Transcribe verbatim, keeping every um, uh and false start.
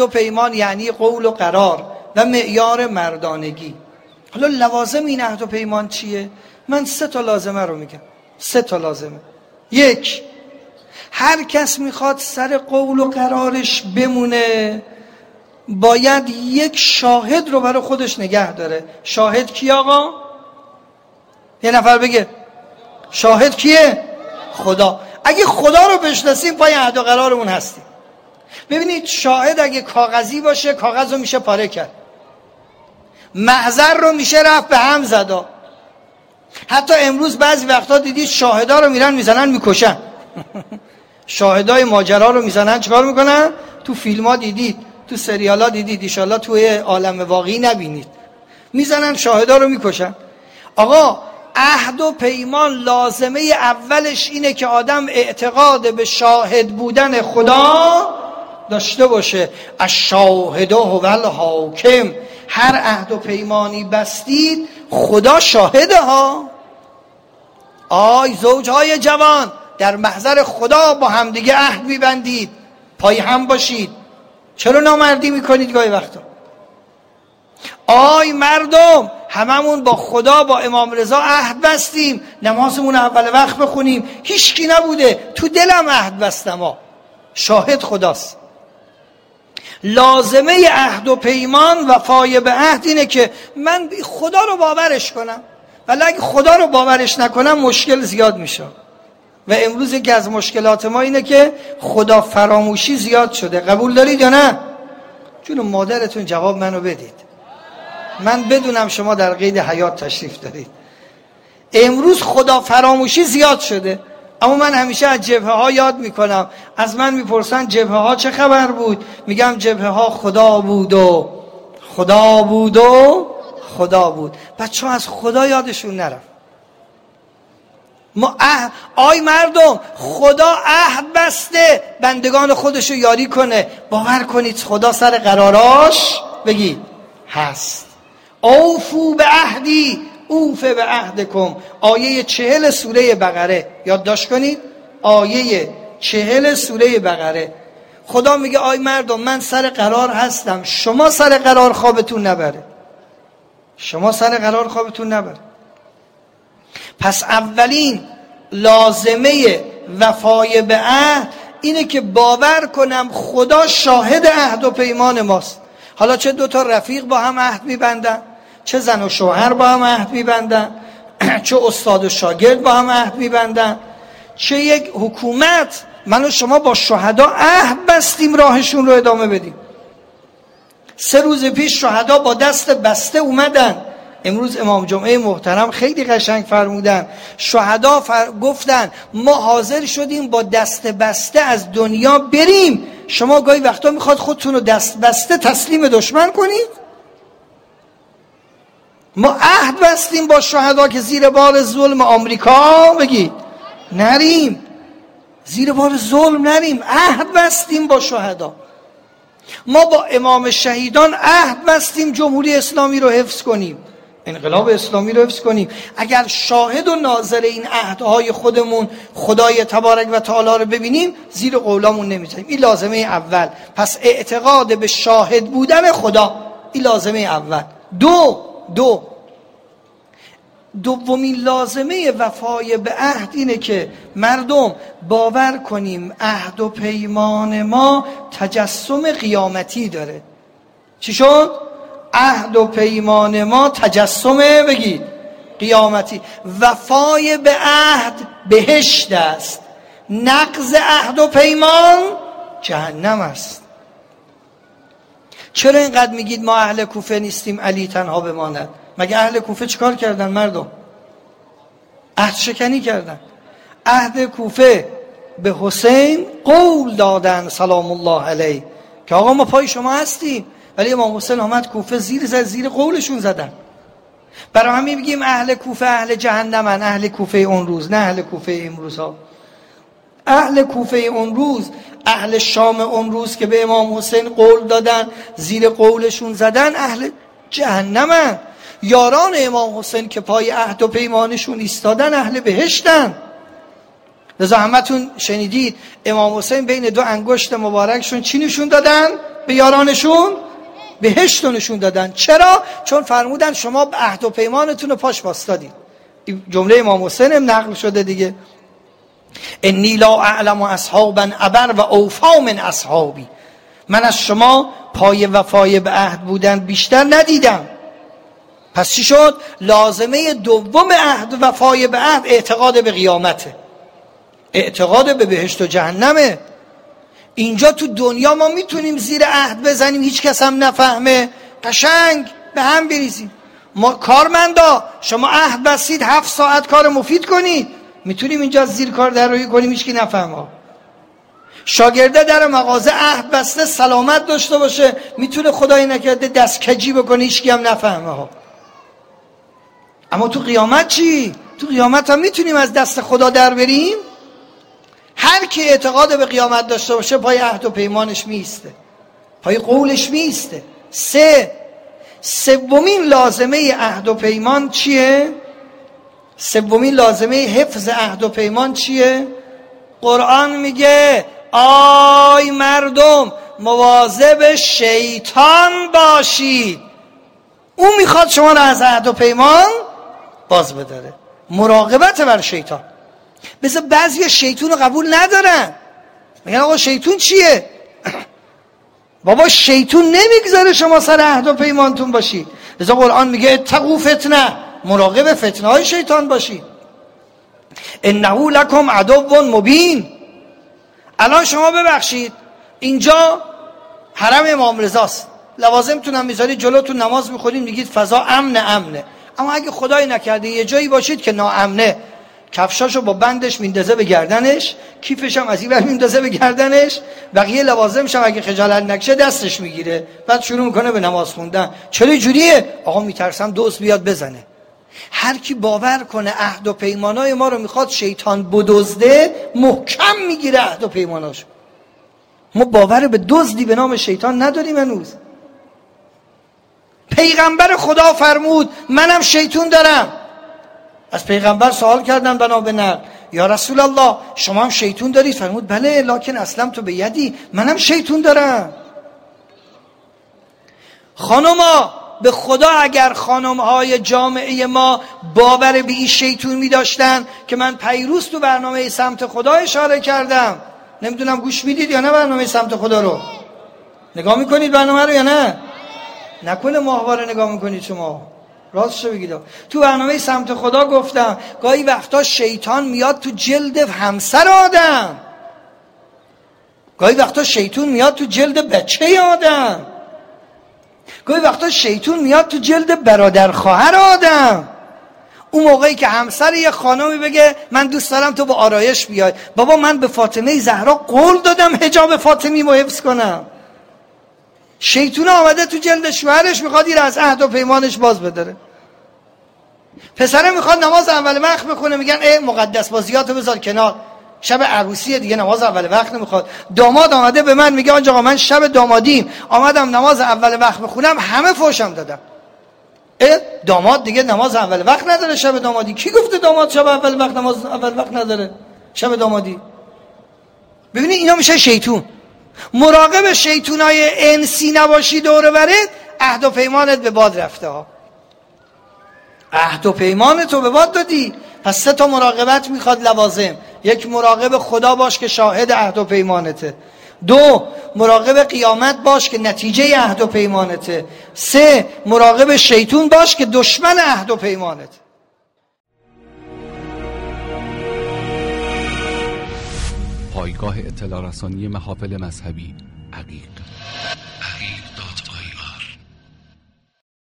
عهد و پیمان یعنی قول و قرار و معیار مردانگی. حالا لوازم این عهد و پیمان چیه؟ من سه تا لازمه رو میگم. سه تا لازمه. یک، هر کس میخواد سر قول و قرارش بمونه باید یک شاهد رو برای خودش نگه داره. شاهد کی آقا؟ یه نفر بگه. شاهد کیه؟ خدا. اگه خدا رو بشناسیم پای عهد و قرارمون هستیم. ببینید شاهد اگه کاغذی باشه کاغذ رو میشه پاره کرد، محضر رو میشه رفت به هم زدا. حتی امروز بعضی وقتا دیدید شاهدا رو میرن میزنن میکشن. شاهدای ماجرا رو میزنن چیکار میکنن؟ تو فیلم ها دیدید، تو سریال ها دیدید، انشالله توی عالم واقعی نبینید. میزنن شاهدا رو میکشن. آقا عهد و پیمان لازمه اولش اینه که آدم اعتقاد به شاهد بودن خدا داشته باشه. الشاهد هو الحاکم. هر عهد و پیمانی بستید خدا شاهده ها. آی زوجهای جوان در محضر خدا با همدیگه عهد میبندید، پای هم باشید. چرا نامردی میکنید گاهی وقتا؟ آی مردم هممون با خدا با امام رضا عهد بستیم نمازمون اول وقت بخونیم، هیچکی نبوده، تو دلم عهد بستم ها. شاهد خداست. لازمه عهد و پیمان وفای به عهد اینه که من خدا رو باورش کنم، ولی اگه خدا رو باورش نکنم مشکل زیاد میشه. و امروز یکی از مشکلات ما اینه که خدا فراموشی زیاد شده. قبول دارید یا نه؟ جون مادرتون جواب منو بدید، من بدونم شما در قید حیات تشریف دارید. امروز خدا فراموشی زیاد شده. اما من همیشه از جبهه ها یاد میکنم. از من میپرسن جبهه ها چه خبر بود؟ میگم جبهه ها خدا بود و خدا بود و خدا بود. بچه ها از خدا یادشون نرفت. ما اه... آی مردم خدا عهد بسته بندگان خودشو یاری کنه. باور کنید خدا سر قراراش بگید هست. اوفو به عهدی اوف به عهدکم. آیه چهل سوره بقره یادداشت کنید. آیه چهل سوره بقره. خدا میگه آی مردم من سر قرار هستم، شما سر قرار خوابتون نبره. شما سر قرار خوابتون نبره. پس اولین لازمه وفای به عهد اینه که باور کنم خدا شاهد عهد و پیمان ماست. حالا چه دو تا رفیق با هم عهد میبندن، چه زن و شوهر با هم عهد میبندن، چه استاد و شاگرد با هم عهد میبندن، چه یک حکومت، من و شما با شهدا عهد بستیم راهشون رو ادامه بدیم. سه روز پیش شهدا با دست بسته اومدن. امروز امام جمعه محترم خیلی قشنگ فرمودن. شهدا فر... گفتن ما حاضر شدیم با دست بسته از دنیا بریم. شما گاهی وقتا میخواد خودتون رو دست بسته تسلیم دشمن کنید؟ ما عهد بستیم با شهدا که زیر بار ظلم آمریکا بگید نریم، زیر بار ظلم نریم. عهد بستیم با شهدا. ما با امام شهیدان عهد بستیم جمهوری اسلامی رو حفظ کنیم، انقلاب اسلامی رو حفظ کنیم. اگر شاهد و ناظر این عهدهای خودمون خدای تبارک و تعالی رو ببینیم زیر قولامون نمیذاریم. این لازمه اول. پس اعتقاد به شاهد بودن خدا، این لازمه اول. دو دو دومین لازمه وفای به عهد اینه که مردم باور کنیم عهد و پیمان ما تجسم قیامتی داره. چی شد؟ عهد و پیمان ما تجسم بگید قیامتی. وفای به عهد بهشت است، نقض عهد و پیمان جهنم است. چرا اینقدر میگید ما اهل کوفه نیستیم علی تنها بماند؟ مگه اهل کوفه چیکار کردن مردم؟ عهد شکنی کردن. اهل کوفه به حسین قول دادن سلام الله علیه که آقا ما پای شما هستیم، ولی امام حسین آمد کوفه زیر زد زیر قولشون زدن. برای همین میگیم اهل کوفه اهل جهنمن. اهل کوفه اون روز، نه اهل کوفه امروز ها. اهل کوفه اون روز، اهل شام اون روز که به امام حسین قول دادن زیر قولشون زدن اهل جهنمن. یاران امام حسین که پای عهد و پیمانشون ایستادن اهل بهشتن. لذا همتون شنیدید امام حسین بین دو انگشت مبارکشون چی نشون دادن؟ به یارانشون؟ بهشت رو نشون دادن. چرا؟ چون فرمودن شما عهد و پیمانتون رو پاش باستادید. جمله امام حسین هم نقل شده دیگه، انی لا اعلم اصحابا ابر و اوفا من اصحابی، من از شما پای وفای به عهد بودن بیشتر ندیدم. پس چی شد؟ لازمه دوم عهد و وفای به عهد اعتقاد به قیامته، اعتقاد به بهشت و جهنمه. اینجا تو دنیا ما میتونیم زیر عهد بزنیم، هیچ کس هم نفهمه، قشنگ به هم بریزیم. ما کارمندا شما عهد بستید هفت ساعت کار مفید کنید، میتونیم اینجا زیر کار درروی کنیم هیچ کی نفهمه. شاگرده در مغازه عهد بسته سلامت داشته باشه، میتونه خدای نکرده دست کجی بکنه هیچ کی هم نفهمه ها. اما تو قیامت چی؟ تو قیامت هم میتونیم از دست خدا در بریم؟ هر کی اعتقاد به قیامت داشته باشه پای عهد و پیمانش میسته، پای قولش میسته. سه سومین لازمه عهد و پیمان چیه؟ سومین لازمه حفظ عهد و پیمان چیه؟ قرآن میگه آی مردم مواظب شیطان باشید، اون میخواد شما رو از عهد و پیمان باز بداره. مراقبت بر شیطان. مثل بعضی شیطون رو قبول ندارن، میگن آقا شیطون چیه؟ بابا شیطون نمیگذاره شما سر عهد و پیمانتون باشید. لذا قرآن میگه اتقوا فتنه، مراقب فتنه های شیطان باشید. انه لکم عدو مبین. الان شما ببخشید اینجا حرم امام رضاست، لوازمتون هم میذارید جلوتون نماز میخونید میگید فضا امن امنه، اما اگه خدای نکرده یه جایی باشید که ناامنه، کفشاشو با بندش میندازه به گردنش، کیفش هم از این ور میندازه به گردنش، بقیه لوازمش هم اگه خجالت نکشه دستش میگیره، بعد شروع میکنه به نماز خوندن. چرا جوریه؟ آقا میترسم دزد بیاد بزنه. هر کی باور کنه عهد و پیمانای ما رو میخواد شیطان بدزده، محکم میگیره عهد و پیماناشو. ما باور به دزدی به نام شیطان نداریم هنوز. پیغمبر خدا فرمود منم شیطون دارم. از پیغمبر سوال کردن بنا به نقل یا رسول الله شما هم شیطون دارید؟ فرمود بله لکن اسلم تو به یدی، منم شیطون دارم. خانوما به خدا اگر خانمهای جامعه ما باور به این شیطون می داشتن که من پیروز تو برنامه سمت خدا اشاره کردم، نمیدونم گوش میدید یا نه برنامه سمت خدا رو؟ نگاه میکنید برنامه رو یا نه؟ نکنه ماهواره نگاه میکنید شما؟ راستشو بگید تو برنامه سمت خدا گفتم گاهی وقتا شیطان میاد تو جلد همسر آدم، گاهی وقتا شیطون میاد تو جلد بچه آدم، گاهی وقتا شیطون میاد تو جلد برادر خواهر آدم. اون موقعی که همسر یه خانمی بگه من دوست دارم تو با آرایش بیای، بابا من به فاطمه زهرا قول دادم حجاب فاطمی رو حفظ کنم. شیطون آمده تو جلد شوهرش میخواد این از عهد و پیمانش باز بداره. پسره میخواد نماز اول وقت بخونه، میگن ای مقدس بازیاتو بذار کنار، شب عروسیه دیگه نماز اول وقت نمیخواد. داماد آمده به من میگه آقا من شب دامادیم آمدم نماز اول وقت بخونم، همه فوشم دادم. اه داماد دیگه نماز اول وقت نداره شب دامادی؟ کی گفته داماد شب اول وقت نماز اول وقت نداره شب دامادی؟ ببینید اینا میشه شیطون. مراقب شیطونای انسی نباشی دور و برت، عهد و پیمانت به باد رفته ها. عهد و پیمانتو به باد دادی. پس سه تا مراقبت میخواد لوازم. یک، مراقب خدا باش که شاهد عهد و پیمانته. دو، مراقب قیامت باش که نتیجه عهد و پیمانته. سه، مراقب شیطون باش که دشمن عهد و پیمانته. پایگاه اطلاع رسانی محافل مذهبی عقیق. عقیق